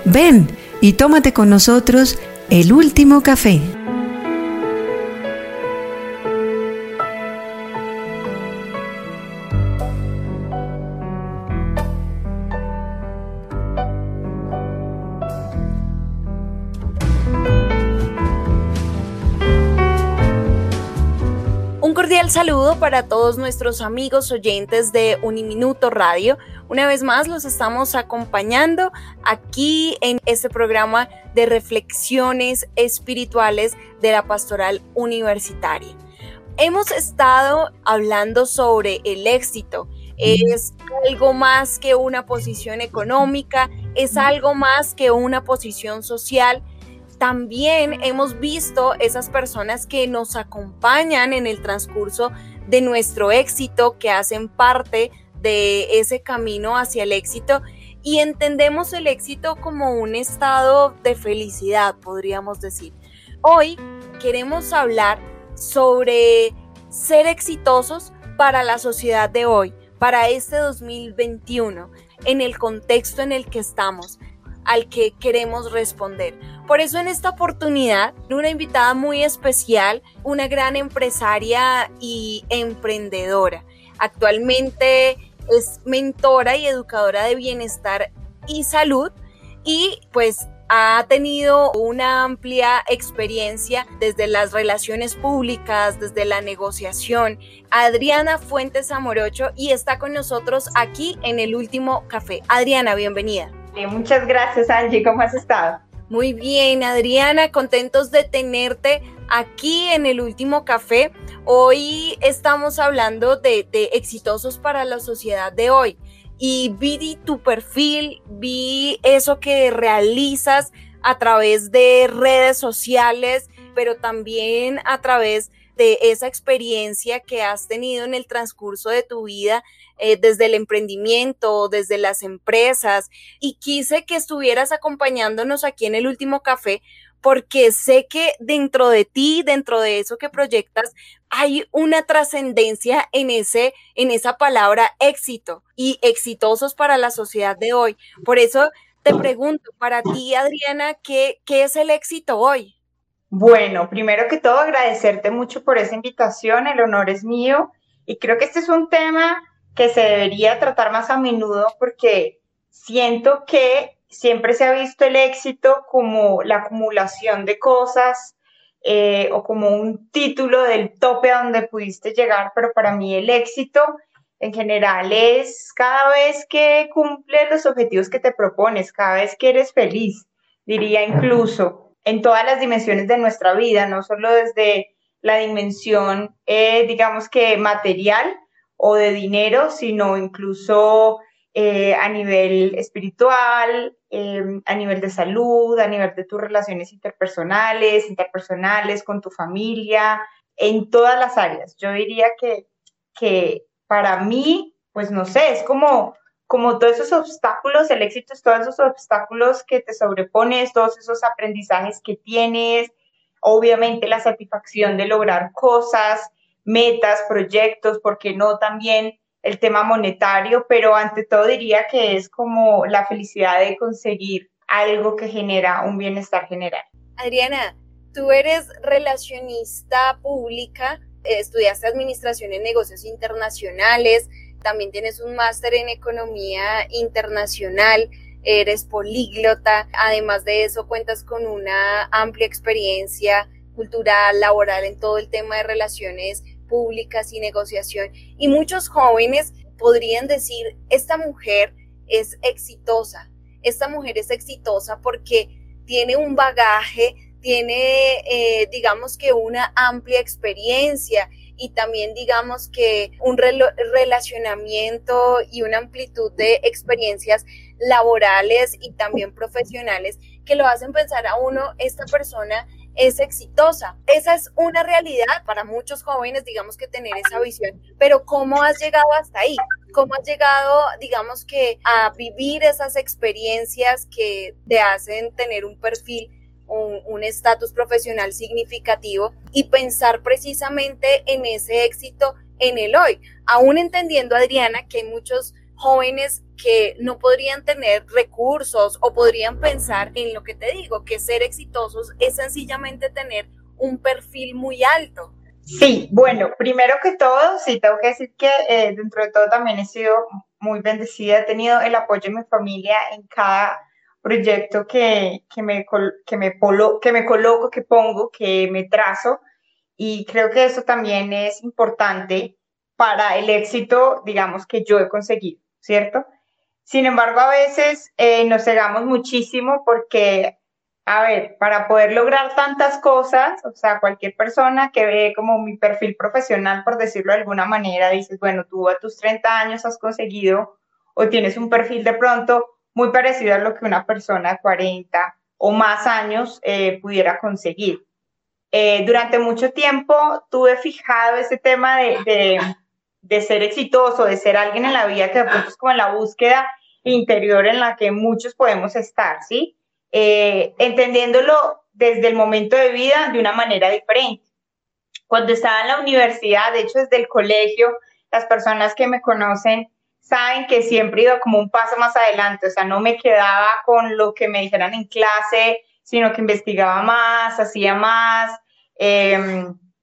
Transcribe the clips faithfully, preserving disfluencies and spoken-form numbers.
Ven y tómate con nosotros el último café. Un cordial saludo para todos nuestros amigos oyentes de Uniminuto Radio. Una vez más los estamos acompañando aquí en este programa de reflexiones espirituales de la Pastoral Universitaria. Hemos estado hablando sobre el éxito. Es algo más que una posición económica, es algo más que una posición social. También hemos visto esas personas que nos acompañan en el transcurso de nuestro éxito, que hacen parte de ese camino hacia el éxito, y entendemos el éxito como un estado de felicidad, podríamos decir. Hoy queremos hablar sobre ser exitosos para la sociedad de hoy, para este dos mil veintiuno, en el contexto en el que estamos, al que queremos responder. Por eso en esta oportunidad, una invitada muy especial, una gran empresaria y emprendedora. Actualmente es mentora y educadora de bienestar y salud y pues ha tenido una amplia experiencia desde las relaciones públicas, desde la negociación. Adriana Fuentes Amorocho, y está con nosotros aquí en el último café. Adriana, bienvenida. Muchas gracias, Angie. ¿Cómo has estado? Muy bien, Adriana, contentos de tenerte aquí en el último café. Hoy estamos hablando de, de exitosos para la sociedad de hoy. Y vi tu perfil, vi eso que realizas a través de redes sociales, pero también a través de esa experiencia que has tenido en el transcurso de tu vida, eh, desde el emprendimiento, desde las empresas, y quise que estuvieras acompañándonos aquí en el último café, porque sé que dentro de ti, dentro de eso que proyectas, hay una trascendencia en ese, en esa palabra éxito y exitosos para la sociedad de hoy. Por eso te pregunto, para ti, Adriana, ¿qué, qué es el éxito hoy? Bueno, primero que todo agradecerte mucho por esa invitación, el honor es mío y creo que este es un tema que se debería tratar más a menudo porque siento que siempre se ha visto el éxito como la acumulación de cosas eh, o como un título del tope a donde pudiste llegar, pero para mí el éxito en general es cada vez que cumples los objetivos que te propones, cada vez que eres feliz, diría incluso, en todas las dimensiones de nuestra vida, no solo desde la dimensión, eh, digamos que material o de dinero, sino incluso eh, a nivel espiritual, eh, a nivel de salud, a nivel de tus relaciones interpersonales, interpersonales, con tu familia, en todas las áreas. Yo diría que, que para mí, pues no sé, es como... como todos esos obstáculos, el éxito es todos esos obstáculos que te sobrepones, todos esos aprendizajes que tienes, obviamente la satisfacción de lograr cosas, metas, proyectos, ¿por qué no también el tema monetario? Pero ante todo diría que es como la felicidad de conseguir algo que genera un bienestar general. Adriana, tú eres relacionista pública, estudiaste administración en negocios internacionales, también tienes un máster en economía internacional, eres políglota, además de eso cuentas con una amplia experiencia cultural, laboral en todo el tema de relaciones públicas y negociación. Y muchos jóvenes podrían decir, esta mujer es exitosa, esta mujer es exitosa porque tiene un bagaje, tiene eh, digamos que una amplia experiencia y también digamos que un relo- relacionamiento y una amplitud de experiencias laborales y también profesionales que lo hacen pensar a uno, esta persona es exitosa. Esa es una realidad para muchos jóvenes, digamos que tener esa visión, pero ¿cómo has llegado hasta ahí? ¿Cómo has llegado, digamos que, a vivir esas experiencias que te hacen tener un perfil, un estatus profesional significativo y pensar precisamente en ese éxito en el hoy? Aún entendiendo, Adriana, que hay muchos jóvenes que no podrían tener recursos o podrían pensar en lo que te digo, que ser exitosos es sencillamente tener un perfil muy alto. Sí, bueno, primero que todo, sí, tengo que decir que eh, dentro de todo también he sido muy bendecida, he tenido el apoyo de mi familia en cada proyecto que, que, me, que, me, polo, que me coloco, que pongo, que me trazo, y creo que eso también es importante para el éxito, digamos, que yo he conseguido, ¿cierto? Sin embargo, a veces eh, nos cegamos muchísimo porque, a ver, para poder lograr tantas cosas, o sea, cualquier persona que ve como mi perfil profesional, por decirlo de alguna manera, dices, bueno, tú a tus treinta años has conseguido o tienes un perfil de pronto muy parecido a lo que una persona de cuarenta o más años eh, pudiera conseguir. Eh, durante mucho tiempo tuve fijado ese tema de, de, de ser exitoso, de ser alguien en la vida que de pronto es como en la búsqueda interior en la que muchos podemos estar, ¿sí? Eh, entendiéndolo desde el momento de vida de una manera diferente. Cuando estaba en la universidad, de hecho desde el colegio, las personas que me conocen saben que siempre iba como un paso más adelante, o sea, no me quedaba con lo que me dijeran en clase, sino que investigaba más, hacía más, eh,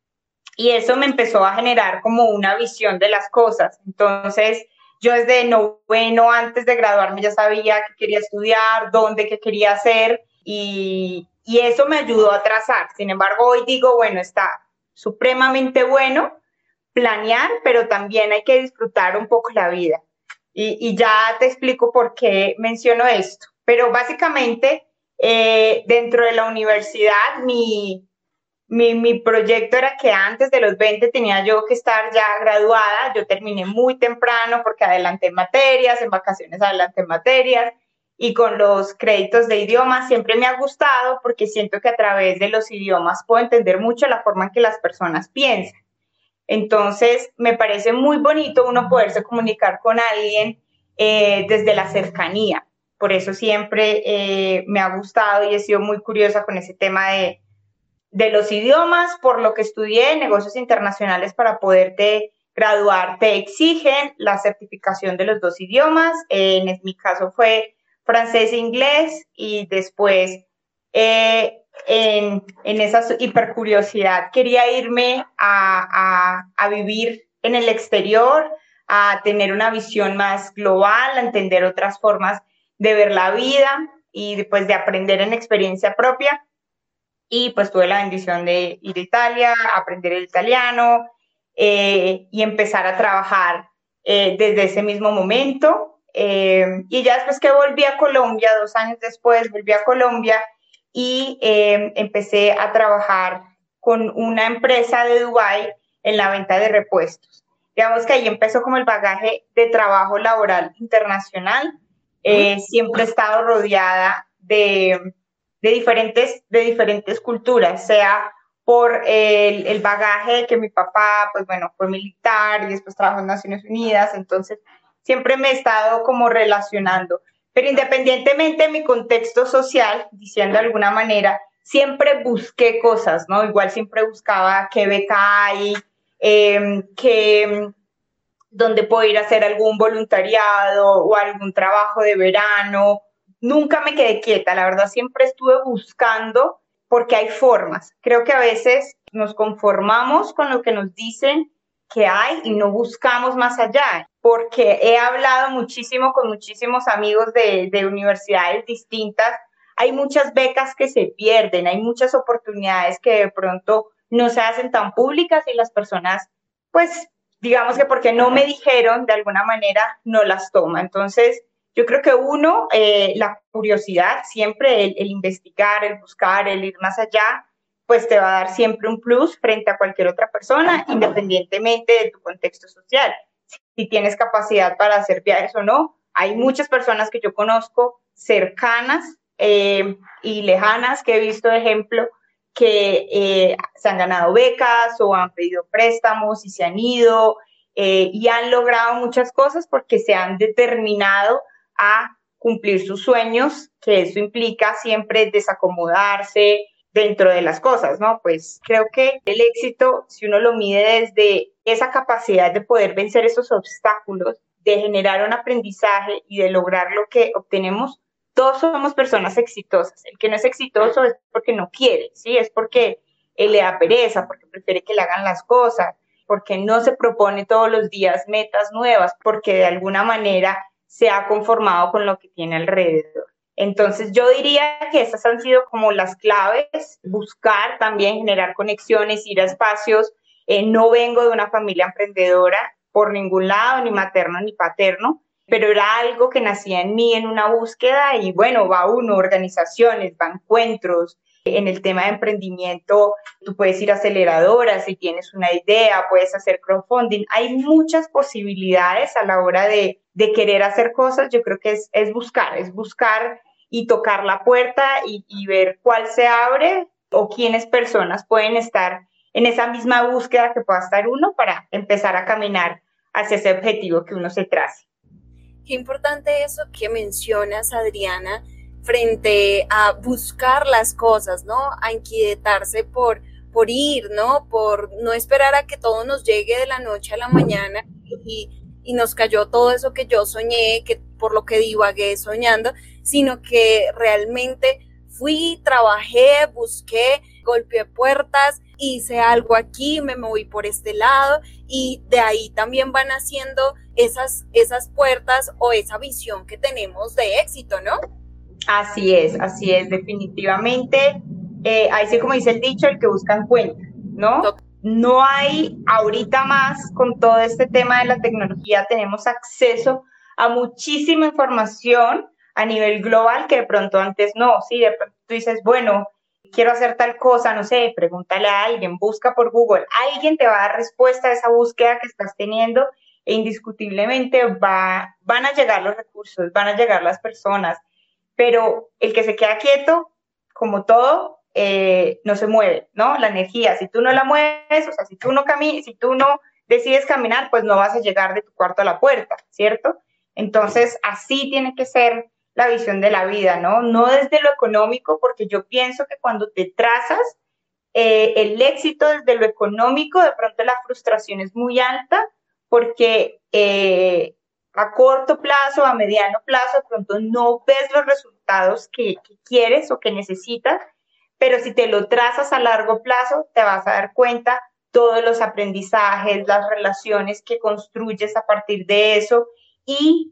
y eso me empezó a generar como una visión de las cosas. Entonces, yo desde noveno, antes de graduarme, ya sabía qué quería estudiar, dónde, qué quería hacer, y, y eso me ayudó a trazar. Sin embargo, hoy digo, bueno, está supremamente bueno planear, pero también hay que disfrutar un poco la vida. Y, y ya te explico por qué menciono esto. Pero básicamente, eh, dentro de la universidad, mi, mi, mi proyecto era que antes de los veinte tenía yo que estar ya graduada. Yo terminé muy temprano porque adelanté materias, en vacaciones adelanté materias, y con los créditos de idiomas siempre me ha gustado porque siento que a través de los idiomas puedo entender mucho la forma en que las personas piensan. Entonces, me parece muy bonito uno poderse comunicar con alguien eh, desde la cercanía. Por eso siempre eh, me ha gustado y he sido muy curiosa con ese tema de, de los idiomas. Por lo que estudié negocios internacionales, para poderte graduar te exigen la certificación de los dos idiomas. Eh, en mi caso fue francés e inglés, y después eh, en, en esa hipercuriosidad quería irme a, a, a vivir en el exterior, a tener una visión más global, a entender otras formas de ver la vida y después de aprender en experiencia propia. Y pues tuve la bendición de ir a Italia, aprender el italiano eh, y empezar a trabajar eh, desde ese mismo momento. Eh, y ya después que volví a Colombia, dos años después, volví a Colombia y eh, empecé a trabajar con una empresa de Dubái en la venta de repuestos. Digamos que ahí empezó como el bagaje de trabajo laboral internacional. Eh, siempre he estado rodeada de, de, diferentes, de diferentes culturas, sea por el, el bagaje que mi papá, pues bueno, fue militar y después trabajó en Naciones Unidas, entonces siempre me he estado como relacionando. Pero independientemente de mi contexto social, diciendo de alguna manera, siempre busqué cosas, ¿no? Igual siempre buscaba qué beca hay, eh, que, donde puedo ir a hacer algún voluntariado o algún trabajo de verano. Nunca me quedé quieta, la verdad, siempre estuve buscando, porque hay formas. Creo que a veces nos conformamos con lo que nos dicen que hay y no buscamos más allá, porque he hablado muchísimo con muchísimos amigos de, de universidades distintas. Hay muchas becas que se pierden, hay muchas oportunidades que de pronto no se hacen tan públicas y las personas, pues, digamos que porque no me dijeron, de alguna manera no las toma. Entonces, yo creo que uno, eh, la curiosidad, siempre el, el investigar, el buscar, el ir más allá, pues te va a dar siempre un plus frente a cualquier otra persona, independientemente de tu contexto social. Si tienes capacidad para hacer viajes o no, hay muchas personas que yo conozco cercanas eh, y lejanas, que he visto de ejemplo, que eh, se han ganado becas o han pedido préstamos y se han ido eh, y han logrado muchas cosas porque se han determinado a cumplir sus sueños, que eso implica siempre desacomodarse dentro de las cosas, ¿no? Pues creo que el éxito, si uno lo mide desde esa capacidad de poder vencer esos obstáculos, de generar un aprendizaje y de lograr lo que obtenemos, todos somos personas exitosas. El que no es exitoso es porque no quiere, ¿sí? Es porque él le da pereza, porque prefiere que le hagan las cosas, porque no se propone todos los días metas nuevas, porque de alguna manera se ha conformado con lo que tiene alrededor. Entonces yo diría que esas han sido como las claves, buscar también, generar conexiones, ir a espacios. Eh, no vengo de una familia emprendedora por ningún lado, ni materno ni paterno, pero era algo que nacía en mí en una búsqueda y bueno, va uno, organizaciones, va encuentros. En el tema de emprendimiento, tú puedes ir a aceleradoras si tienes una idea, puedes hacer crowdfunding. Hay muchas posibilidades a la hora de, de querer hacer cosas. Yo creo que es, es buscar, es buscar y tocar la puerta y, y ver cuál se abre o quiénes personas pueden estar en esa misma búsqueda que pueda estar uno para empezar a caminar hacia ese objetivo que uno se trace. Qué importante eso que mencionas, Adriana, frente a buscar las cosas, ¿no? A inquietarse por, por ir, ¿no? Por no esperar a que todo nos llegue de la noche a la mañana y, y nos cayó todo eso que yo soñé, que por lo que divagué soñando, sino que realmente fui, trabajé, busqué, golpeé puertas, hice algo aquí, me moví por este lado y de ahí también van haciendo esas, esas puertas o esa visión que tenemos de éxito, ¿no? Así es, así es, definitivamente. Eh, ahí sí, como dice el dicho, el que busca encuentra, ¿no? No hay ahorita más con todo este tema de la tecnología, tenemos acceso a muchísima información a nivel global que de pronto antes no, sí, de pronto tú dices, bueno, quiero hacer tal cosa, no sé, pregúntale a alguien, busca por Google, alguien te va a dar respuesta a esa búsqueda que estás teniendo e indiscutiblemente va, van a llegar los recursos, van a llegar las personas, pero el que se queda quieto, como todo, eh, no se mueve, ¿no? La energía, si tú no la mueves, o sea, si tú no caminas, si tú no decides caminar, pues no vas a llegar de tu cuarto a la puerta, ¿cierto? Entonces, así tiene que ser la visión de la vida, ¿no? No desde lo económico, porque yo pienso que cuando te trazas eh, el éxito desde lo económico, de pronto la frustración es muy alta, porque eh, a corto plazo, a mediano plazo, de pronto no ves los resultados que, que quieres o que necesitas, pero si te lo trazas a largo plazo, te vas a dar cuenta todos los aprendizajes, las relaciones que construyes a partir de eso y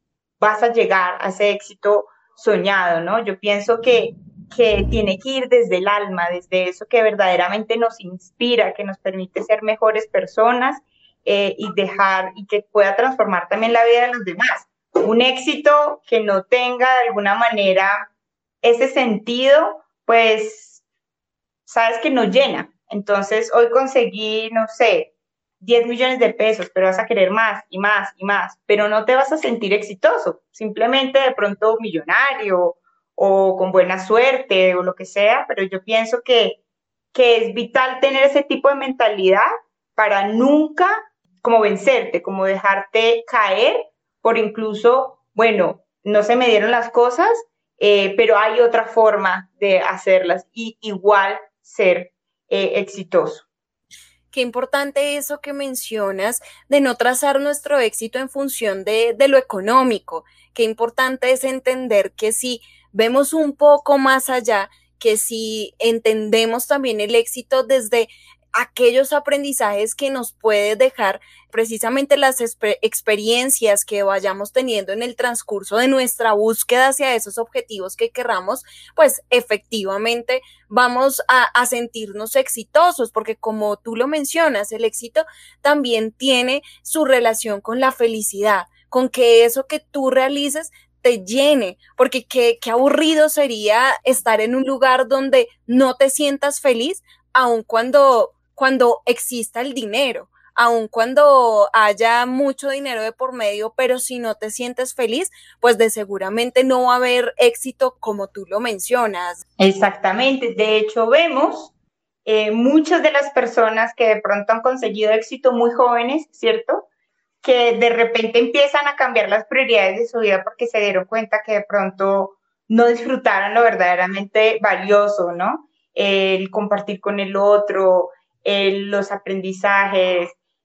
vas a llegar a ese éxito soñado, ¿no? Yo pienso que, que tiene que ir desde el alma, desde eso que verdaderamente nos inspira, que nos permite ser mejores personas eh, y dejar y que pueda transformar también la vida de los demás. Un éxito que no tenga de alguna manera ese sentido, pues, sabes que no llena. Entonces, hoy conseguí, no sé, diez millones de pesos, pero vas a querer más y más y más, pero no te vas a sentir exitoso, simplemente de pronto millonario o con buena suerte o lo que sea, pero yo pienso que, que es vital tener ese tipo de mentalidad para nunca como vencerte, como dejarte caer por incluso, bueno, no se me dieron las cosas, eh, pero hay otra forma de hacerlas y igual ser eh, exitoso. Qué importante eso que mencionas de no trazar nuestro éxito en función de, de lo económico. Qué importante es entender que si vemos un poco más allá, que si entendemos también el éxito desde aquellos aprendizajes que nos puede dejar precisamente las exper- experiencias que vayamos teniendo en el transcurso de nuestra búsqueda hacia esos objetivos que querramos, pues efectivamente vamos a, a sentirnos exitosos, porque como tú lo mencionas, el éxito también tiene su relación con la felicidad, con que eso que tú realices te llene, porque qué, qué aburrido sería estar en un lugar donde no te sientas feliz, aun cuando cuando exista el dinero, aun cuando haya mucho dinero de por medio, pero si no te sientes feliz, pues de seguramente no va a haber éxito como tú lo mencionas. Exactamente, de hecho vemos eh, muchas de las personas que de pronto han conseguido éxito muy jóvenes, ¿cierto? Que de repente empiezan a cambiar las prioridades de su vida porque se dieron cuenta que de pronto no disfrutaron lo verdaderamente valioso, ¿no? El compartir con el otro, el, los aprendizajes,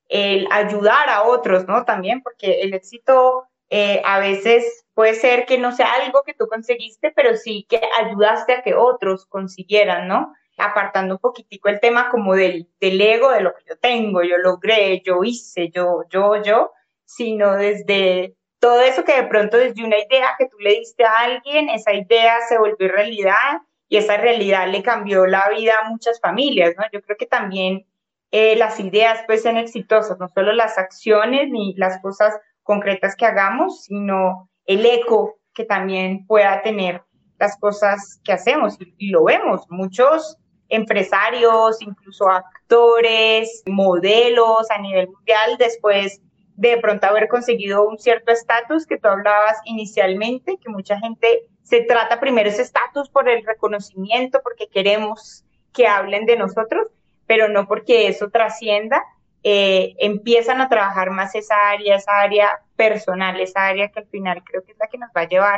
el ayudar a otros, ¿no? También, porque el éxito eh, a veces puede ser que no sea algo que tú conseguiste, pero sí que ayudaste a que otros consiguieran, ¿no? Apartando un poquitico el tema como del, del ego, de lo que yo tengo, yo logré, yo hice, yo, yo, yo, sino desde todo eso que de pronto desde una idea que tú le diste a alguien, esa idea se volvió realidad y esa realidad le cambió la vida a muchas familias, ¿no? Yo creo que también eh, las ideas pues sean exitosas, no solo las acciones ni las cosas concretas que hagamos, sino el eco que también pueda tener las cosas que hacemos y, y lo vemos, muchos empresarios, incluso actores, modelos a nivel mundial, después de pronto haber conseguido un cierto estatus que tú hablabas inicialmente, que mucha gente se trata primero ese estatus por el reconocimiento, porque queremos que hablen de nosotros, pero no porque eso trascienda, eh, empiezan a trabajar más esa área, esa área personal, esa área que al final creo que es la que nos va a llevar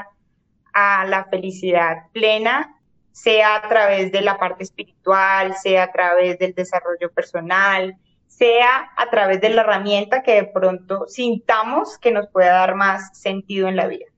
a la felicidad plena, sea a través de la parte espiritual, sea a través del desarrollo personal, sea a través de la herramienta que de pronto sintamos que nos pueda dar más sentido en la vida.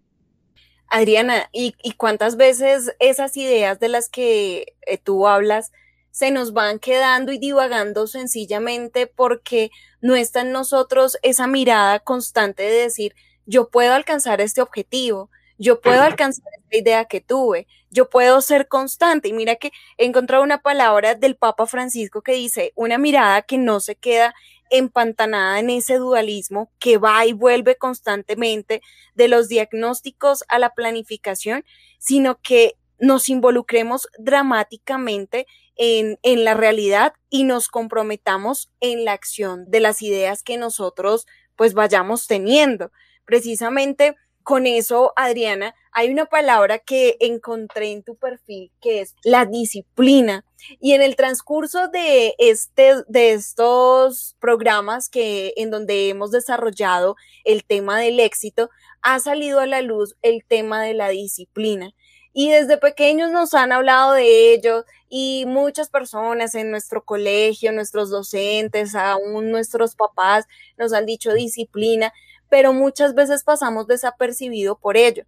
Adriana, ¿y, y cuántas veces esas ideas de las que eh, tú hablas se nos van quedando y divagando sencillamente porque no está en nosotros esa mirada constante de decir, yo puedo alcanzar este objetivo, yo puedo alcanzar esta idea que tuve, yo puedo ser constante? Y mira que he encontrado una palabra del Papa Francisco que dice, una mirada que no se queda empantanada en ese dualismo que va y vuelve constantemente de los diagnósticos a la planificación, sino que nos involucremos dramáticamente en, en la realidad y nos comprometamos en la acción de las ideas que nosotros pues vayamos teniendo. Precisamente con eso, Adriana, hay una palabra que encontré en tu perfil que es la disciplina. Y en el transcurso de, este, de estos programas que, en donde hemos desarrollado el tema del éxito, ha salido a la luz el tema de la disciplina. Y desde pequeños nos han hablado de ello y muchas personas en nuestro colegio, nuestros docentes, aún nuestros papás nos han dicho disciplina, pero muchas veces pasamos desapercibido por ello.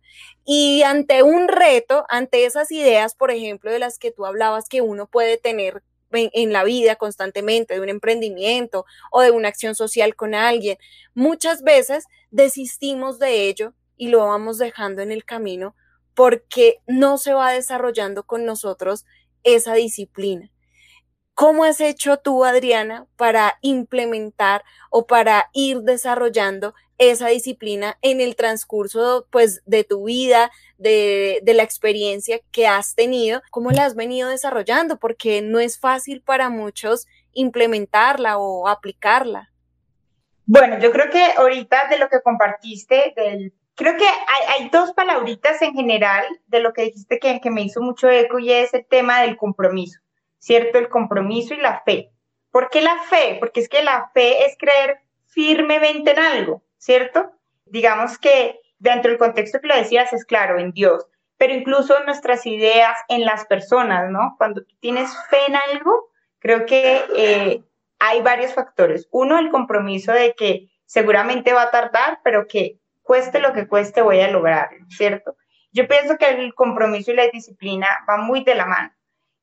Y ante un reto, ante esas ideas, por ejemplo, de las que tú hablabas que uno puede tener en, en la vida constantemente, de un emprendimiento o de una acción social con alguien, muchas veces desistimos de ello y lo vamos dejando en el camino porque no se va desarrollando con nosotros esa disciplina. ¿Cómo has hecho tú, Adriana, para implementar o para ir desarrollando esa disciplina en el transcurso pues, de tu vida, de, de la experiencia que has tenido? ¿Cómo la has venido desarrollando? Porque no es fácil para muchos implementarla o aplicarla. Bueno, yo creo que ahorita de lo que compartiste, del, creo que hay, hay dos palabritas en general de lo que dijiste que, que me hizo mucho eco y es el tema del compromiso, ¿cierto? El compromiso y la fe. ¿Por qué la fe? Porque es que la fe es creer firmemente en algo, ¿cierto? Digamos que dentro del contexto que lo decías es claro, en Dios, pero incluso en nuestras ideas, en las personas, ¿no? Cuando tú tienes fe en algo, creo que eh, hay varios factores. Uno, el compromiso de que seguramente va a tardar, pero que cueste lo que cueste voy a lograrlo, ¿cierto? Yo pienso que el compromiso y la disciplina van muy de la mano,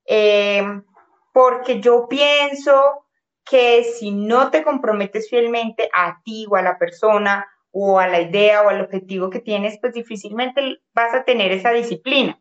eh, porque yo pienso que si no te comprometes fielmente a ti o a la persona o a la idea o al objetivo que tienes, pues difícilmente vas a tener esa disciplina.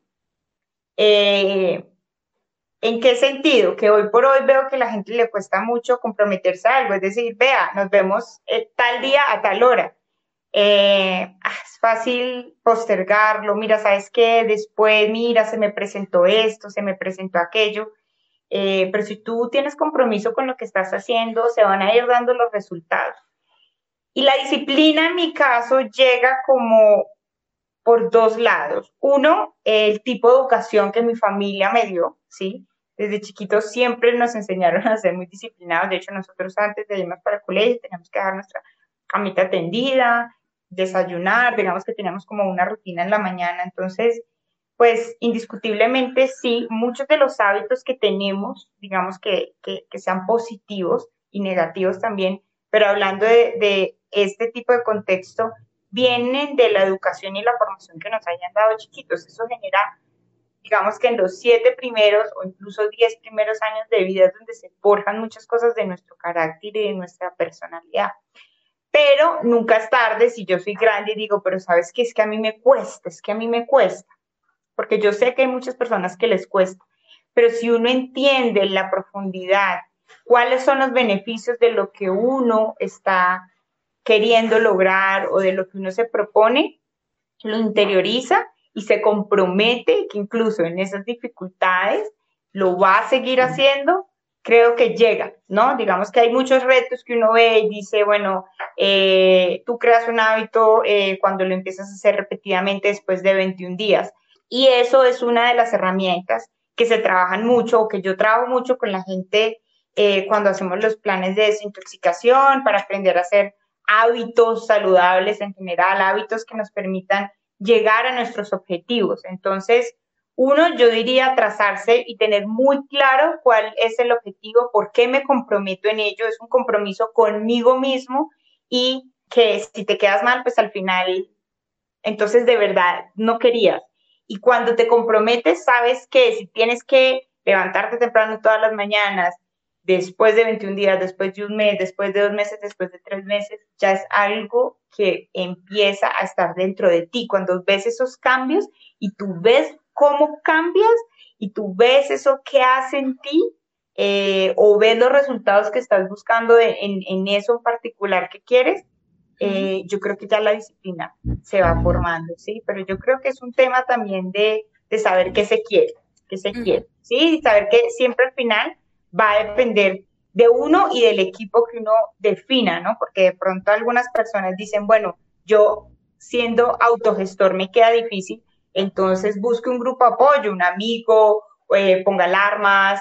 Eh, ¿En qué sentido? Que hoy por hoy veo que a la gente le cuesta mucho comprometerse a algo, es decir, vea, nos vemos eh, tal día a tal hora. Eh, es fácil postergarlo, mira, ¿sabes qué? Después, mira, se me presentó esto, se me presentó aquello. Eh, pero si tú tienes compromiso con lo que estás haciendo, se van a ir dando los resultados. Y la disciplina, en mi caso, llega como por dos lados. Uno, el tipo de educación que mi familia me dio, ¿sí? Desde chiquitos siempre nos enseñaron a ser muy disciplinados. De hecho, nosotros antes de irnos para el colegio teníamos que dejar nuestra camita tendida, desayunar, digamos que teníamos como una rutina en la mañana. Entonces, pues indiscutiblemente sí, muchos de los hábitos que tenemos, digamos que, que, que sean positivos y negativos también, pero hablando de, de este tipo de contexto, vienen de la educación y la formación que nos hayan dado chiquitos. Eso genera, digamos que en los siete primeros o incluso diez primeros años de vida es donde se forjan muchas cosas de nuestro carácter y de nuestra personalidad. Pero nunca es tarde si yo soy grande y digo, pero ¿sabes qué? Es que a mí me cuesta, es que a mí me cuesta. Porque yo sé que hay muchas personas que les cuesta. Pero si uno entiende en la profundidad cuáles son los beneficios de lo que uno está queriendo lograr o de lo que uno se propone, lo interioriza y se compromete que incluso en esas dificultades lo va a seguir haciendo, creo que llega, ¿no? Digamos que hay muchos retos que uno ve y dice, bueno, eh, tú creas un hábito eh, cuando lo empiezas a hacer repetidamente después de veintiún días. Y eso es una de las herramientas que se trabajan mucho o que yo trabajo mucho con la gente eh, cuando hacemos los planes de desintoxicación para aprender a hacer hábitos saludables en general, hábitos que nos permitan llegar a nuestros objetivos. Entonces, uno, yo diría trazarse y tener muy claro cuál es el objetivo, por qué me comprometo en ello, es un compromiso conmigo mismo y que si te quedas mal, pues al final, entonces de verdad no querías. Y cuando te comprometes, sabes que si tienes que levantarte temprano todas las mañanas, después de veintiún días, después de un mes, después de dos meses, después de tres meses, ya es algo que empieza a estar dentro de ti. Cuando ves esos cambios y tú ves cómo cambias y tú ves eso que hace en ti eh, o ves los resultados que estás buscando de, en, en eso en particular que quieres, eh, yo creo que ya la disciplina se va formando, ¿sí? Pero yo creo que es un tema también de, de saber qué se quiere, qué se uh-huh. quiere, ¿sí? Y saber que siempre al final va a depender de uno y del equipo que uno defina, ¿no? Porque de pronto algunas personas dicen, bueno, yo siendo autogestor me queda difícil, entonces busque un grupo de apoyo, un amigo, eh, ponga alarmas,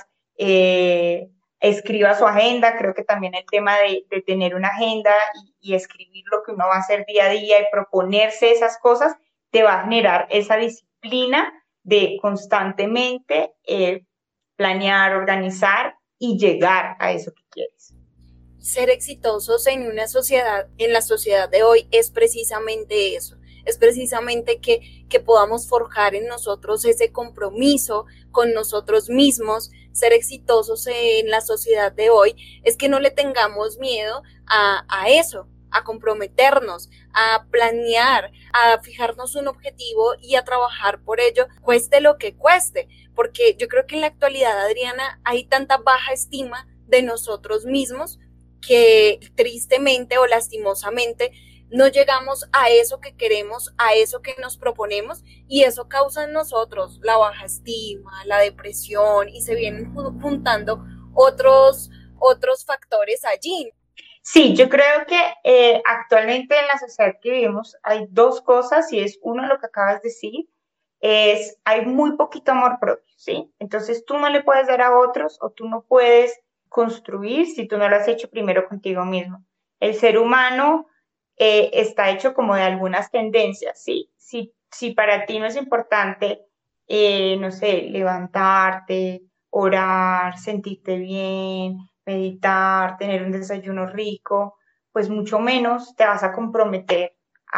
eh, escriba su agenda. Creo que también el tema de, de tener una agenda y, y escribir lo que uno va a hacer día a día y proponerse esas cosas, te va a generar esa disciplina de constantemente eh, planear, organizar y llegar a eso que quieres. Ser exitosos en una sociedad, en la sociedad de hoy, es precisamente eso. Es precisamente que, que podamos forjar en nosotros ese compromiso con nosotros mismos. Ser exitosos en la sociedad de hoy es que no le tengamos miedo a, a eso, a comprometernos, a planear, a fijarnos un objetivo y a trabajar por ello, cueste lo que cueste. Porque yo creo que en la actualidad, Adriana, hay tanta baja estima de nosotros mismos que tristemente o lastimosamente no llegamos a eso que queremos, a eso que nos proponemos, y eso causa en nosotros la baja estima, la depresión, y se vienen juntando otros, otros factores allí. Sí, yo creo que eh, actualmente en la sociedad que vivimos hay dos cosas, y es uno lo que acabas de decir, es hay muy poquito amor propio, ¿sí? Entonces tú no le puedes dar a otros o tú no puedes construir si tú no lo has hecho primero contigo mismo. El ser humano eh, está hecho como de algunas tendencias, ¿sí? Si, si para ti no es importante, eh, no sé, levantarte, orar, sentirte bien, meditar, tener un desayuno rico, pues mucho menos te vas a comprometer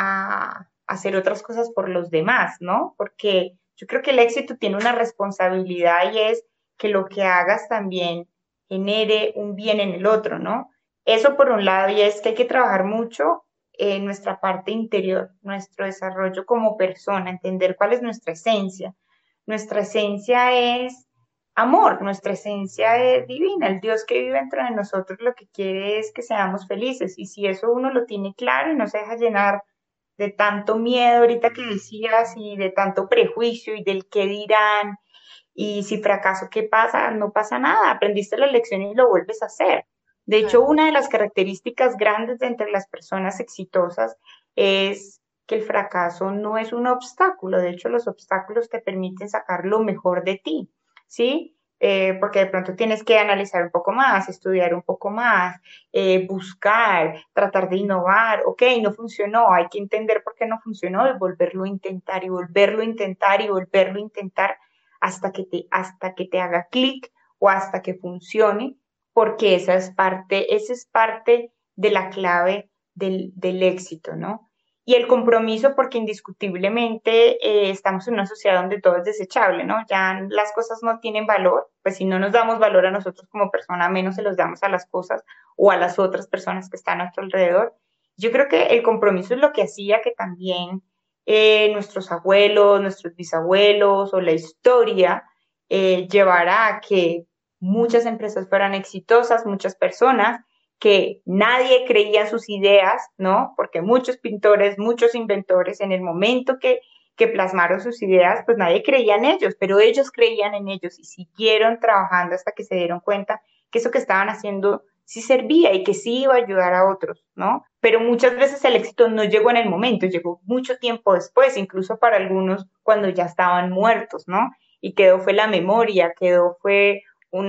a hacer otras cosas por los demás, ¿no? Porque yo creo que el éxito tiene una responsabilidad y es que lo que hagas también genere un bien en el otro, ¿no? Eso por un lado, y es que hay que trabajar mucho en nuestra parte interior, nuestro desarrollo como persona, entender cuál es nuestra esencia. Nuestra esencia es amor, nuestra esencia es divina, el Dios que vive dentro de nosotros lo que quiere es que seamos felices, y si eso uno lo tiene claro y no se deja llenar de tanto miedo, ahorita que decías, y de tanto prejuicio y del qué dirán, y si fracaso, ¿qué pasa? No pasa nada, aprendiste la lección y lo vuelves a hacer. De hecho, una de las características grandes de entre las personas exitosas es que el fracaso no es un obstáculo, de hecho los obstáculos te permiten sacar lo mejor de ti, ¿sí? Eh, porque de pronto tienes que analizar un poco más, estudiar un poco más, eh, buscar, tratar de innovar. Ok, no funcionó, hay que entender por qué no funcionó y volverlo a intentar y volverlo a intentar y volverlo a intentar hasta que te, hasta que te haga clic o hasta que funcione, porque esa es parte, esa es parte de la clave del, del éxito, ¿no? Y el compromiso, porque indiscutiblemente eh, estamos en una sociedad donde todo es desechable, ¿no? Ya las cosas no tienen valor, pues si no nos damos valor a nosotros como persona, menos se los damos a las cosas o a las otras personas que están a nuestro alrededor. Yo creo que el compromiso es lo que hacía que también eh, nuestros abuelos, nuestros bisabuelos o la historia eh, llevara a que muchas empresas fueran exitosas, muchas personas, que nadie creía en sus ideas, ¿no? Porque muchos pintores, muchos inventores, en el momento que, que plasmaron sus ideas, pues nadie creía en ellos, pero ellos creían en ellos y siguieron trabajando hasta que se dieron cuenta que eso que estaban haciendo sí servía y que sí iba a ayudar a otros, ¿no? Pero muchas veces el éxito no llegó en el momento, llegó mucho tiempo después, incluso para algunos cuando ya estaban muertos, ¿no? Y quedó fue la memoria, quedó fue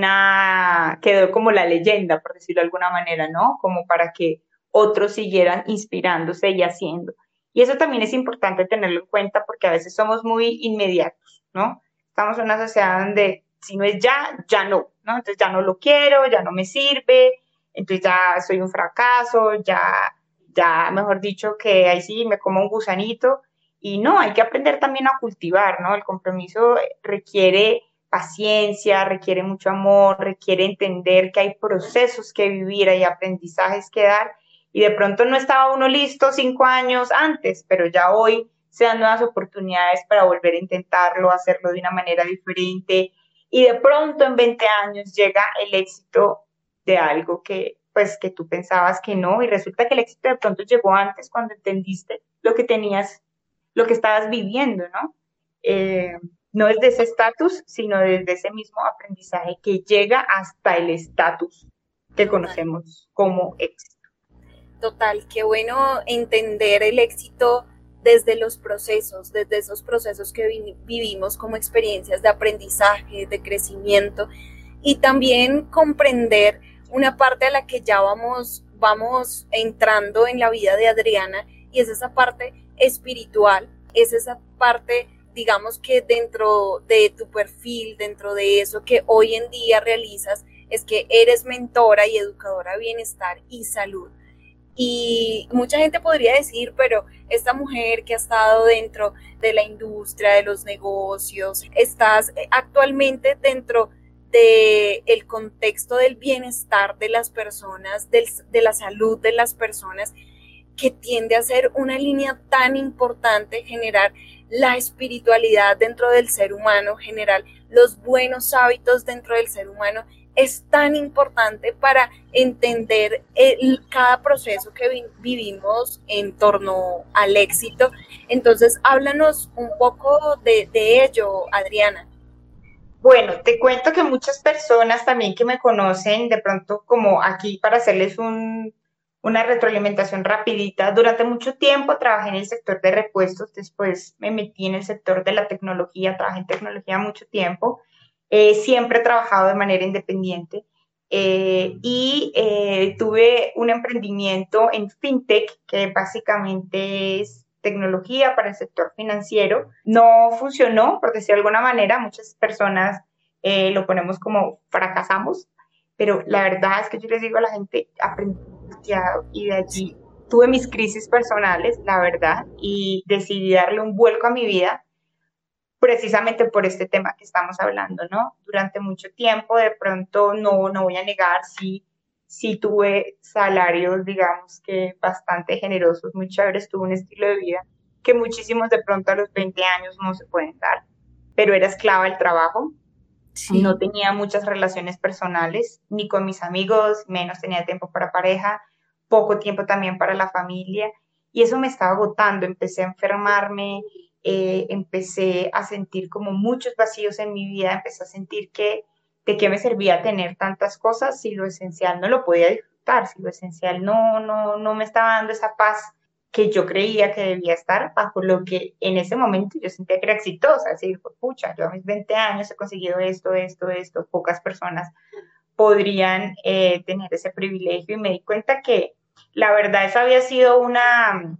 una, quedó como la leyenda, por decirlo de alguna manera, ¿no? Como para que otros siguieran inspirándose y haciendo. Y eso también es importante tenerlo en cuenta porque a veces somos muy inmediatos, ¿no? Estamos en una sociedad donde si no es ya, ya no, ¿no? Entonces ya no lo quiero, ya no me sirve, entonces ya soy un fracaso, ya, ya, mejor dicho, que ahí sí me como un gusanito. Y no, hay que aprender también a cultivar, ¿no? El compromiso requiere paciencia, requiere mucho amor, requiere entender que hay procesos que vivir, hay aprendizajes que dar, y de pronto no estaba uno listo cinco años antes, pero ya hoy se dan nuevas oportunidades para volver a intentarlo, hacerlo de una manera diferente, y de pronto en veinte años llega el éxito de algo que, pues, que tú pensabas que no, y resulta que el éxito de pronto llegó antes cuando entendiste lo que tenías, lo que estabas viviendo, ¿no? Eh, no desde ese estatus, sino desde ese mismo aprendizaje que llega hasta el estatus que Total. conocemos como éxito. Total, qué bueno entender el éxito desde los procesos, desde esos procesos que vi- vivimos como experiencias de aprendizaje, de crecimiento, y también comprender una parte a la que ya vamos, vamos entrando en la vida de Adriana, y es esa parte espiritual, es esa parte, digamos que dentro de tu perfil, dentro de eso que hoy en día realizas, es que eres mentora y educadora de bienestar y salud. Y mucha gente podría decir, pero esta mujer que ha estado dentro de la industria, de los negocios, estás actualmente dentro del contexto del bienestar de las personas, del, de la salud de las personas, que tiende a ser una línea tan importante, generar la espiritualidad dentro del ser humano, generar los buenos hábitos dentro del ser humano, es tan importante para entender el, cada proceso que vi, vivimos en torno al éxito. Entonces, háblanos un poco de, de ello, Adriana. Bueno, te cuento que muchas personas también que me conocen, de pronto como aquí para hacerles un, una retroalimentación rapidita, durante mucho tiempo trabajé en el sector de repuestos, después me metí en el sector de la tecnología, trabajé en tecnología mucho tiempo, eh, siempre he trabajado de manera independiente eh, y eh, tuve un emprendimiento en FinTech que básicamente es tecnología para el sector financiero. No funcionó, por decir de alguna manera, muchas personas eh, lo ponemos como fracasamos, pero la verdad es que yo les digo a la gente, aprendí demasiado y de allí tuve mis crisis personales, la verdad, y decidí darle un vuelco a mi vida precisamente por este tema que estamos hablando, ¿no? Durante mucho tiempo, de pronto, no, no voy a negar, sí, sí tuve salarios, digamos que bastante generosos, muy chéveres, tuve un estilo de vida que muchísimos de pronto a los veinte años no se pueden dar, pero era esclava del trabajo, Sí. no tenía muchas relaciones personales, ni con mis amigos, menos tenía tiempo para pareja, poco tiempo también para la familia, y eso me estaba agotando, empecé a enfermarme, eh, empecé a sentir como muchos vacíos en mi vida, empecé a sentir que de qué me servía tener tantas cosas si lo esencial no lo podía disfrutar, si lo esencial no, no, no me estaba dando esa paz que yo creía que debía estar, bajo lo que en ese momento yo sentía que era exitosa, así, pues, pucha, yo a mis veinte años he conseguido esto, esto, esto, pocas personas podrían eh, tener ese privilegio, y me di cuenta que la verdad eso había sido una,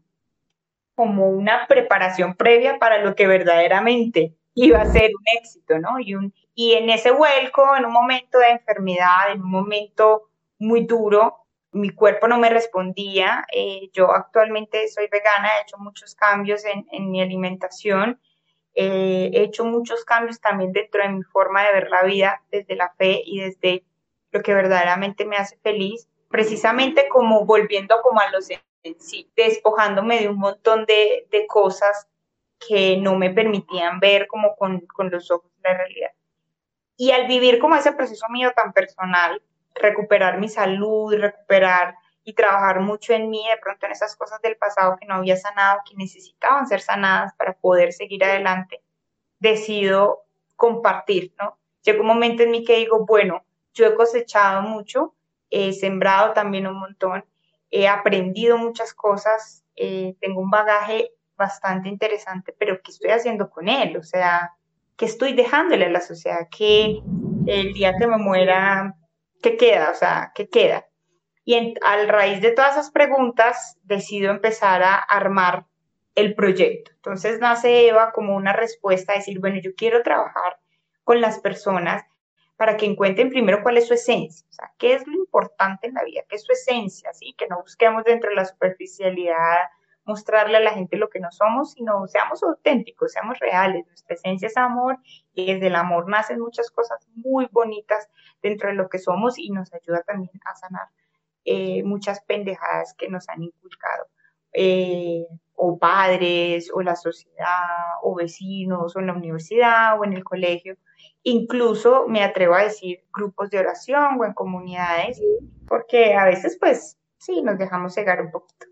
como una preparación previa para lo que verdaderamente iba a ser un éxito, ¿no? Y, un, y en ese vuelco, en un momento de enfermedad, en un momento muy duro, mi cuerpo no me respondía. Eh, yo actualmente soy vegana, he hecho muchos cambios en, en mi alimentación, eh, he hecho muchos cambios también dentro de mi forma de ver la vida, desde la fe y desde lo que verdaderamente me hace feliz, precisamente como volviendo como a los sí, despojándome de un montón de, de cosas que no me permitían ver como con, con los ojos de la realidad. Y al vivir como ese proceso mío tan personal, recuperar mi salud, recuperar y trabajar mucho en mí, de pronto en esas cosas del pasado que no había sanado, que necesitaban ser sanadas para poder seguir adelante, decido compartir, ¿no? Llega un momento en mí que digo, bueno, yo he cosechado mucho, he sembrado también un montón, he aprendido muchas cosas, eh, tengo un bagaje bastante interesante, pero ¿qué estoy haciendo con él? O sea, ¿qué estoy dejándole a la sociedad? ¿Qué el día que me muera, qué queda? O sea, ¿qué queda? Y en, a raíz de todas esas preguntas, decido empezar a armar el proyecto. Entonces nace Eva como una respuesta a decir, bueno, yo quiero trabajar con las personas para que encuentren primero cuál es su esencia, o sea, qué es lo importante en la vida, qué es su esencia, ¿sí? Que no busquemos dentro de la superficialidad mostrarle a la gente lo que no somos, sino seamos auténticos, seamos reales. Nuestra esencia es amor y desde el amor nacen muchas cosas muy bonitas dentro de lo que somos y nos ayuda también a sanar eh, muchas pendejadas que nos han inculcado. Eh, o padres, o la sociedad, o vecinos, o en la universidad, o en el colegio. Incluso me atrevo a decir grupos de oración o en comunidades, porque a veces pues sí, nos dejamos cegar un poquito.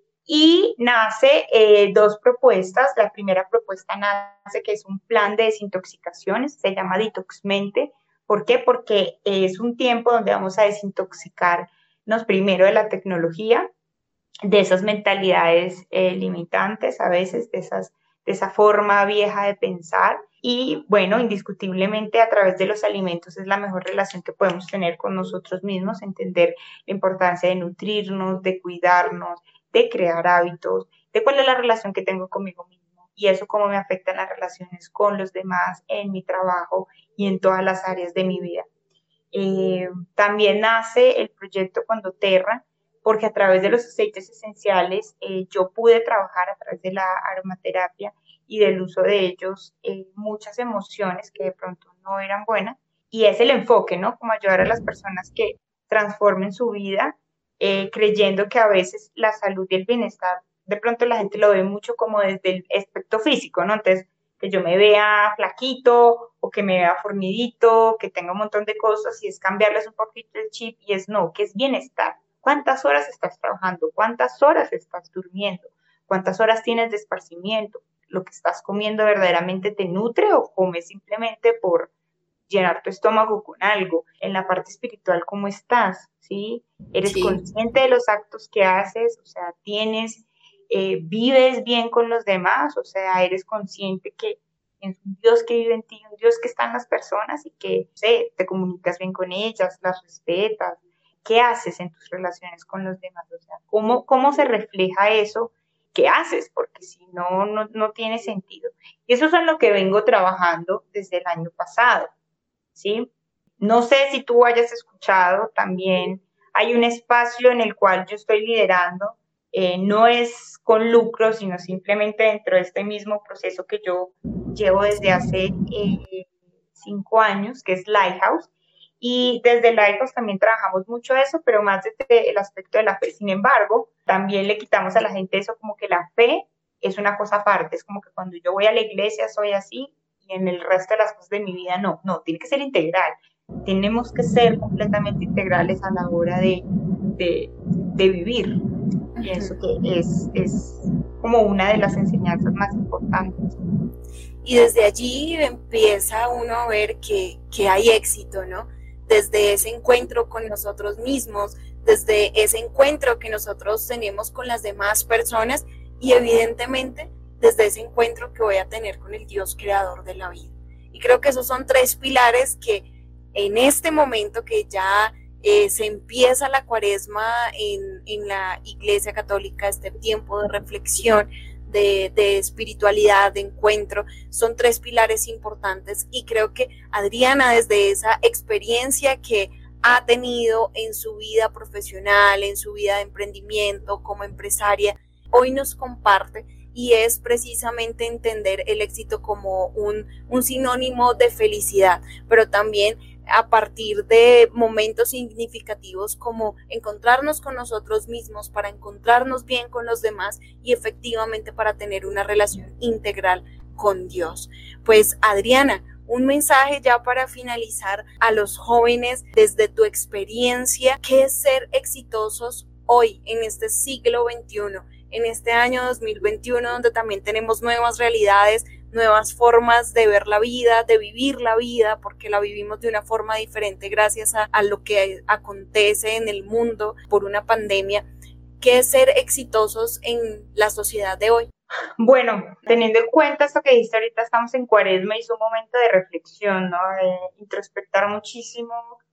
Y nace eh, dos propuestas. La primera propuesta nace que es un plan de desintoxicaciones, se llama Detoxmente. ¿Por qué? Porque es un tiempo donde vamos a desintoxicarnos primero de la tecnología, de esas mentalidades eh, limitantes a veces, de, esas, de esa forma vieja de pensar. Y bueno, indiscutiblemente a través de los alimentos es la mejor relación que podemos tener con nosotros mismos, entender la importancia de nutrirnos, de cuidarnos, de crear hábitos, de cuál es la relación que tengo conmigo mismo y eso cómo me afecta en las relaciones con los demás, en mi trabajo y en todas las áreas de mi vida. Eh, también nace el proyecto Condoterra, porque a través de los aceites esenciales eh, yo pude trabajar a través de la aromaterapia y del uso de ellos eh, muchas emociones que de pronto no eran buenas, y es el enfoque, ¿no? Como ayudar a las personas que transformen su vida, eh, creyendo que a veces la salud y el bienestar, de pronto la gente lo ve mucho como desde el aspecto físico, ¿no? Entonces, que yo me vea flaquito o que me vea fornidito, que tenga un montón de cosas, y es cambiarles un poquito el chip, y es no, que es bienestar. ¿Cuántas horas estás trabajando? ¿Cuántas horas estás durmiendo? ¿Cuántas horas tienes de esparcimiento? ¿Lo que estás comiendo verdaderamente te nutre o comes simplemente por llenar tu estómago con algo? En la parte espiritual, ¿cómo estás? ¿Sí? ¿Eres sí. consciente de los actos que haces? O sea, tienes, eh, vives bien con los demás, o sea, eres consciente que es un Dios que vive en ti, un Dios que está en las personas y que, no sé, te comunicas bien con ellas, las respetas. ¿Qué haces en tus relaciones con los demás? O sea, ¿cómo, cómo se refleja eso que haces? Porque si no, no, no tiene sentido. Y eso es en lo que vengo trabajando desde el año pasado, ¿sí? No sé si tú hayas escuchado también, hay un espacio en el cual yo estoy liderando, eh, no es con lucro, sino simplemente dentro de este mismo proceso que yo llevo desde hace eh, cinco años, que es Lighthouse. Y desde Lighthouse también trabajamos mucho eso, pero más desde el aspecto de la fe. Sin embargo, también le quitamos a la gente eso como que la fe es una cosa aparte. Es como que cuando yo voy a la iglesia soy así y en el resto de las cosas de mi vida no. No, tiene que ser integral. Tenemos que ser completamente integrales a la hora de, de, de vivir. Pienso que es, es como una de las enseñanzas más importantes. Y desde allí empieza uno a ver que, que hay éxito, ¿no? Desde ese encuentro con nosotros mismos, desde ese encuentro que nosotros tenemos con las demás personas y evidentemente desde ese encuentro que voy a tener con el Dios creador de la vida. Y creo que esos son tres pilares que en este momento que ya eh, se empieza la cuaresma en, en la Iglesia Católica, este tiempo de reflexión, De, de espiritualidad, de encuentro, son tres pilares importantes y creo que Adriana, desde esa experiencia que ha tenido en su vida profesional, en su vida de emprendimiento, como empresaria, hoy nos comparte, y es precisamente entender el éxito como un, un sinónimo de felicidad, pero también a partir de momentos significativos como encontrarnos con nosotros mismos para encontrarnos bien con los demás y efectivamente para tener una relación integral con Dios. Pues Adriana, un mensaje ya para finalizar a los jóvenes desde tu experiencia, ¿qué es ser exitosos hoy en este siglo veintiuno, en este año dos mil veintiuno, donde también tenemos nuevas realidades, nuevas formas de ver la vida, de vivir la vida, porque la vivimos de una forma diferente gracias a, a lo que acontece en el mundo por una pandemia? ¿Qué es ser exitosos en la sociedad de hoy? Bueno, teniendo en cuenta esto que dijiste ahorita, estamos en Cuaresma y es un momento de reflexión, ¿no? De introspectar muchísimo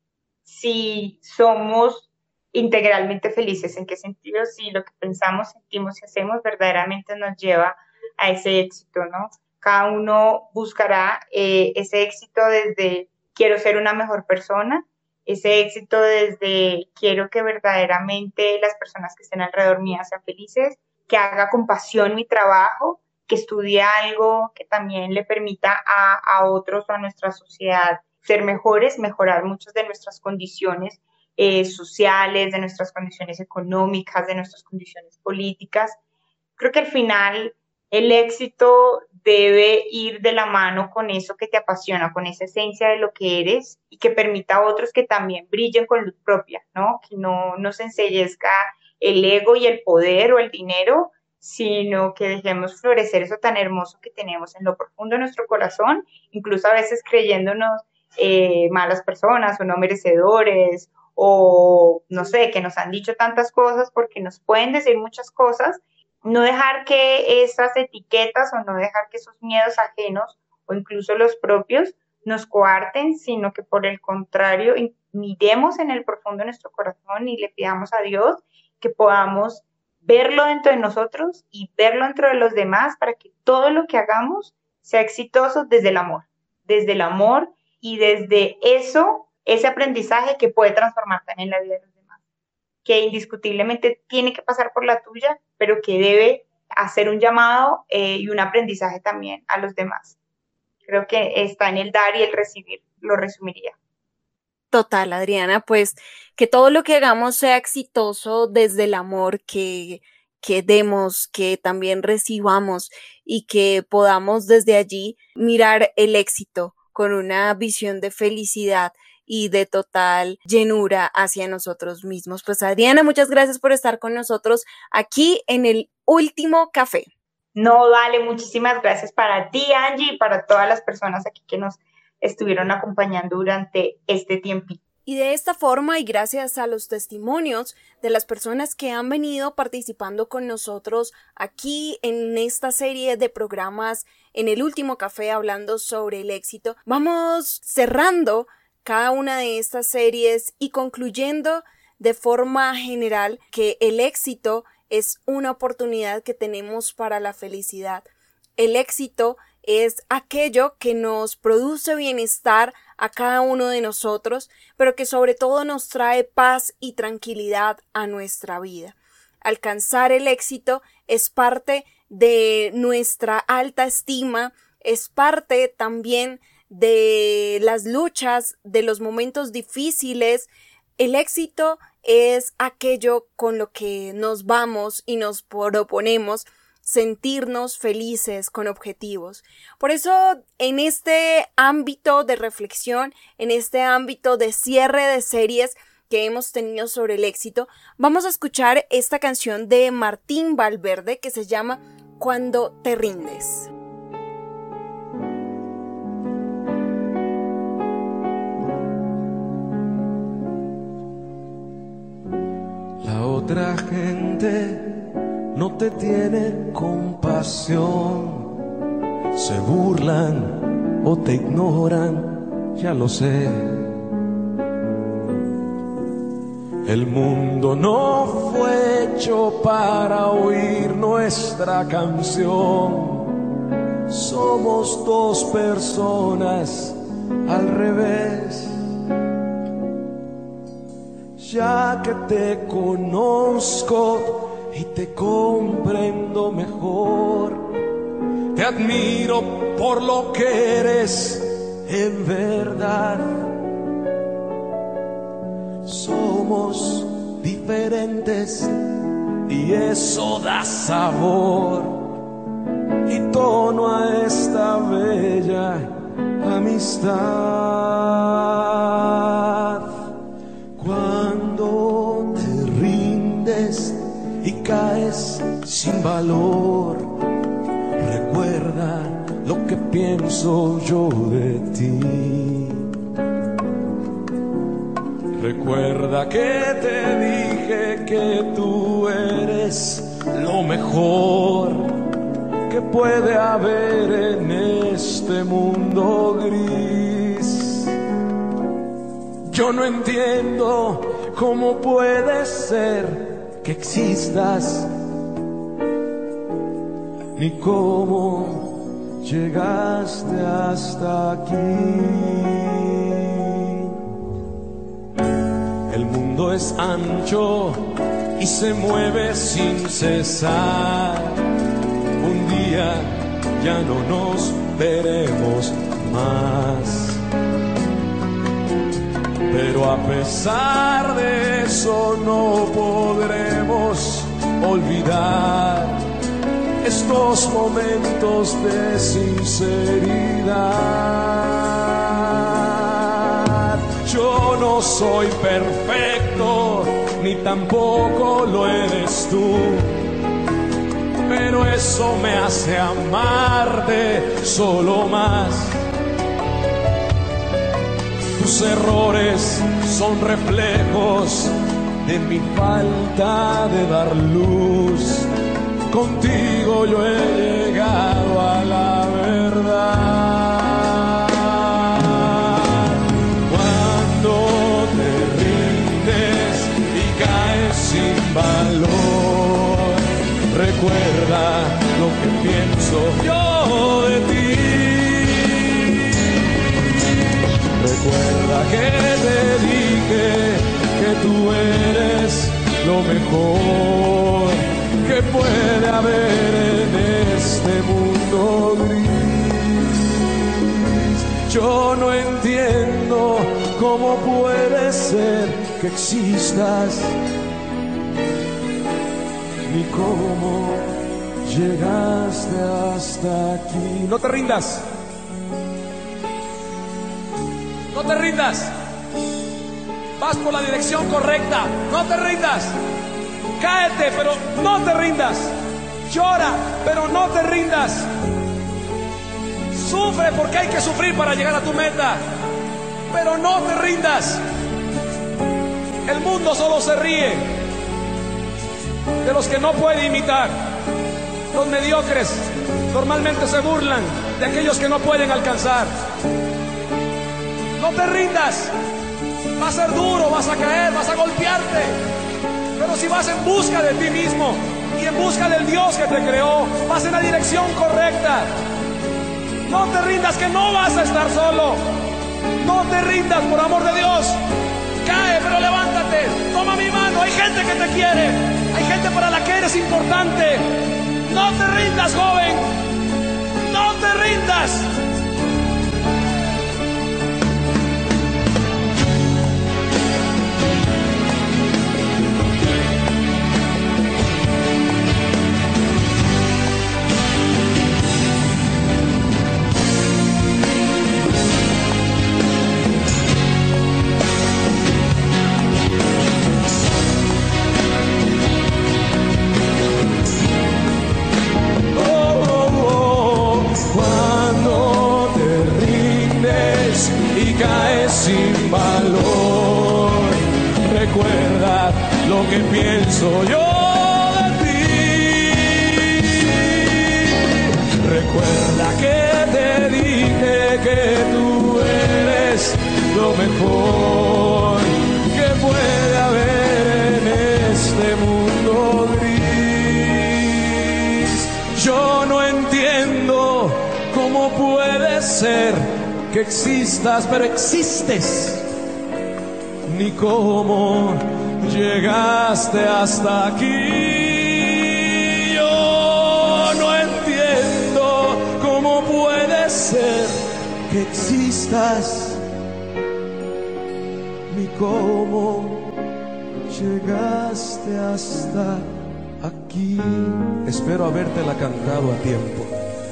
si somos integralmente felices, en qué sentido, si lo que pensamos, sentimos y hacemos verdaderamente nos lleva a ese éxito, ¿no? Cada uno buscará eh, ese éxito desde quiero ser una mejor persona, ese éxito desde quiero que verdaderamente las personas que estén alrededor mía sean felices, que haga con pasión mi trabajo, que estudie algo que también le permita a, a otros o a nuestra sociedad ser mejores, mejorar muchas de nuestras condiciones eh, sociales, de nuestras condiciones económicas, de nuestras condiciones políticas. Creo que al final el éxito debe ir de la mano con eso que te apasiona, con esa esencia de lo que eres y que permita a otros que también brillen con luz propia, ¿no? Que no nos ensellezca el ego y el poder o el dinero, sino que dejemos florecer eso tan hermoso que tenemos en lo profundo de nuestro corazón, incluso a veces creyéndonos eh, malas personas o no merecedores o no sé, que nos han dicho tantas cosas porque nos pueden decir muchas cosas. No dejar que esas etiquetas o no dejar que esos miedos ajenos o incluso los propios nos coarten, sino que por el contrario miremos en el profundo de nuestro corazón y le pidamos a Dios que podamos verlo dentro de nosotros y verlo dentro de los demás para que todo lo que hagamos sea exitoso desde el amor, desde el amor y desde eso, ese aprendizaje que puede transformar también la vida de los demás, que indiscutiblemente tiene que pasar por la tuya, pero que debe hacer un llamado eh, y un aprendizaje también a los demás. Creo que está en el dar y el recibir, lo resumiría. Total, Adriana, pues que todo lo que hagamos sea exitoso desde el amor que, que demos, que también recibamos y que podamos desde allí mirar el éxito con una visión de felicidad y de total llenura hacia nosotros mismos. Pues Adriana, muchas gracias por estar con nosotros aquí en el último café. No, dale, muchísimas gracias para ti, Angie, y para todas las personas aquí que nos estuvieron acompañando durante este tiempito. Y de esta forma, y gracias a los testimonios de las personas que han venido participando con nosotros aquí en esta serie de programas en el último café hablando sobre el éxito, vamos cerrando cada una de estas series y concluyendo de forma general que el éxito es una oportunidad que tenemos para la felicidad. El éxito es aquello que nos produce bienestar a cada uno de nosotros, pero que sobre todo nos trae paz y tranquilidad a nuestra vida. Alcanzar el éxito es parte de nuestra alta estima, es parte también de las luchas, de los momentos difíciles. El éxito es aquello con lo que nos vamos y nos proponemos sentirnos felices con objetivos. Por eso, en este ámbito de reflexión, en este ámbito de cierre de series que hemos tenido sobre el éxito, vamos a escuchar esta canción de Martín Valverde que se llama Cuando te rindes. La otra gente no te tiene compasión, se burlan o te ignoran, ya lo sé. El mundo no fue hecho para oír nuestra canción. Somos dos personas al revés. ya que te conozco y te comprendo mejor. Te admiro por lo que eres en verdad. Somos diferentes y eso da sabor y tono a esta bella amistad. Cuando te rindes y caes sin valor, recuerda lo que pienso yo de ti. Recuerda que te dije que tú eres lo mejor que puede haber en este mundo gris. Yo no entiendo cómo puede ser que existas, ni cómo llegaste hasta aquí. El mundo es ancho y se mueve sin cesar. Un día ya no nos veremos más, pero a pesar de eso no podremos olvidar estos momentos de sinceridad. Yo no soy perfecto, ni tampoco lo eres tú, pero eso me hace amarte solo más. Tus errores son reflejos de mi falta de dar luz. Contigo yo he llegado a la verdad. Cuando te rindes y caes sin valor, recuerda lo que pienso yo de ti. Recuerda que te dije que tú eres lo mejor que puede haber en este mundo gris. Yo no entiendo cómo puede ser que existas, ni cómo llegaste hasta aquí. No te rindas. No te rindas. Vas por la dirección correcta. No te rindas. Cáete, pero no te rindas. Llora, pero no te rindas. Sufre porque hay que sufrir para llegar a tu meta, pero no te rindas. El mundo solo se ríe de los que no puede imitar. Los mediocres normalmente se burlan de aquellos que no pueden alcanzar. No te rindas. Va a ser duro, vas a caer, vas a golpearte, pero si vas en busca de ti mismo y en busca del Dios que te creó, vas en la dirección correcta. No te rindas, que no vas a estar solo. No te rindas, por amor de Dios. Cae, pero levántate. Toma mi mano. Hay gente que te quiere. Hay gente para la que eres importante. No te rindas, joven. No te rindas. Caes sin valor, recuerda lo que pienso yo de ti. Recuerda que te dije que tú eres lo mejor que puede haber en este mundo gris. Yo no entiendo cómo puede ser que existas, pero existes, ni cómo llegaste hasta aquí. Yo no entiendo cómo puede ser que existas, ni cómo llegaste hasta aquí. Espero habértela cantado a tiempo.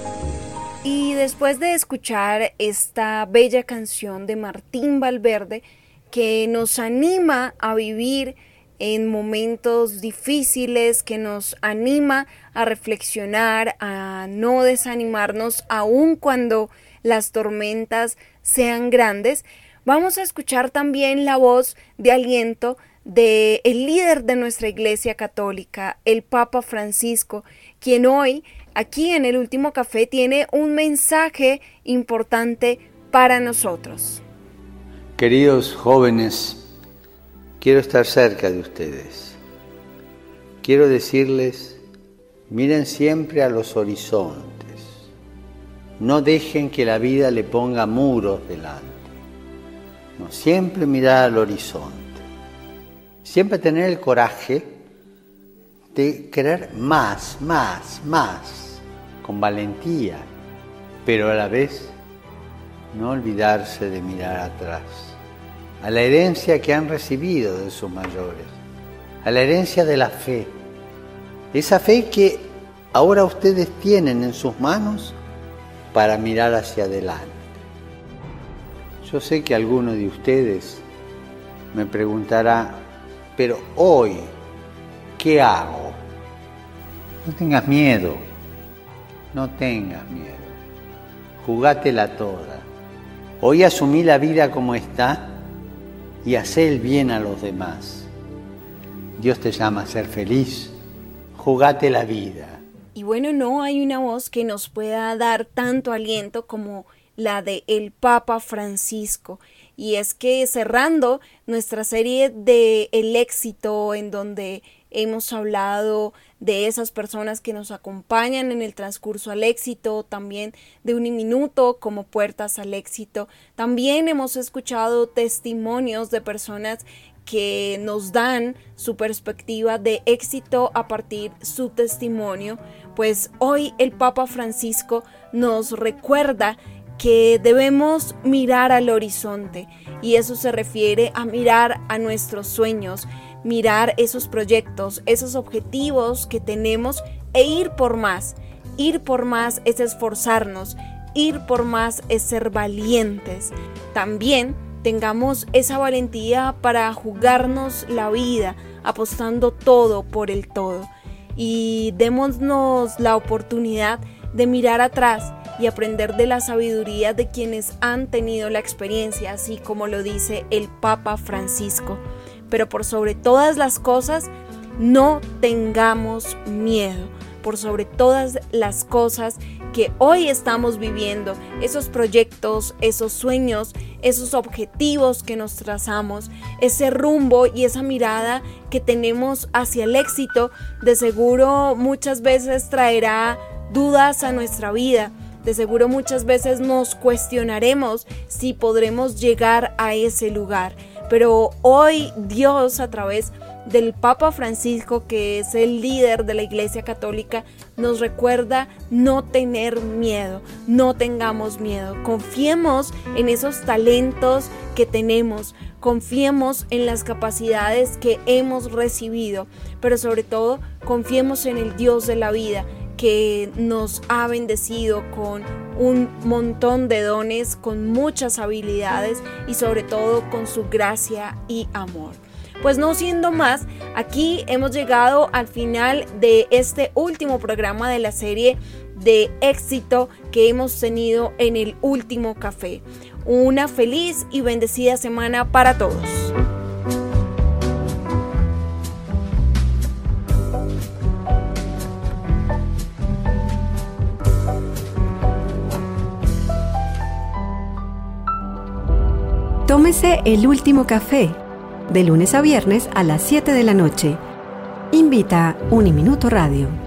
Y después de escuchar esta bella canción de Martín Valverde, que nos anima a vivir en momentos difíciles, que nos anima a reflexionar, a no desanimarnos aun cuando las tormentas sean grandes, vamos a escuchar también la voz de aliento del líder de nuestra Iglesia Católica, el Papa Francisco, quien hoy, aquí en el Último Café, tiene un mensaje importante para nosotros. Queridos jóvenes, quiero estar cerca de ustedes. Quiero decirles, miren siempre a los horizontes. No dejen que la vida le ponga muros delante. No, siempre mirar al horizonte. Siempre tener el coraje de querer más, más, más, con valentía, pero a la vez no olvidarse de mirar atrás, a la herencia que han recibido de sus mayores, a la herencia de la fe, esa fe que ahora ustedes tienen en sus manos para mirar hacia adelante. Yo sé que alguno de ustedes me preguntará, pero hoy, ¿qué hago? No tengas miedo, no tengas miedo, jugátela toda. Hoy asumí la vida como está y hacé el bien a los demás. Dios te llama a ser feliz, jugate la vida. Y bueno, no hay una voz que nos pueda dar tanto aliento como la de el Papa Francisco. Y es que cerrando nuestra serie de El Éxito, en donde hemos hablado de esas personas que nos acompañan en el transcurso al éxito, también de Uniminuto como puertas al éxito, también hemos escuchado testimonios de personas que nos dan su perspectiva de éxito a partir de su testimonio. Pues hoy el Papa Francisco nos recuerda que debemos mirar al horizonte, y eso se refiere a mirar a nuestros sueños, mirar esos proyectos, esos objetivos que tenemos e ir por más. Ir por más es esforzarnos, ir por más es ser valientes. También tengamos esa valentía para jugarnos la vida, apostando todo por el todo. Y démonos la oportunidad de mirar atrás y aprender de la sabiduría de quienes han tenido la experiencia, así como lo dice el Papa Francisco. Pero por sobre todas las cosas, no tengamos miedo. Por sobre todas las cosas que hoy estamos viviendo, esos proyectos, esos sueños, esos objetivos que nos trazamos, ese rumbo y esa mirada que tenemos hacia el éxito, de seguro muchas veces traerá dudas a nuestra vida. De seguro muchas veces nos cuestionaremos si podremos llegar a ese lugar. Pero hoy Dios, a través del Papa Francisco, que es el líder de la Iglesia Católica, nos recuerda no tener miedo, no tengamos miedo. Confiemos en esos talentos que tenemos, confiemos en las capacidades que hemos recibido, pero sobre todo confiemos en el Dios de la vida, que nos ha bendecido con un montón de dones, con muchas habilidades y sobre todo con su gracia y amor. Pues no siendo más, aquí hemos llegado al final de este último programa de la serie de éxito que hemos tenido en el Último Café. Una feliz y bendecida semana para todos. Tómese el Último Café, de lunes a viernes a las siete de la noche. Invita Uniminuto Radio.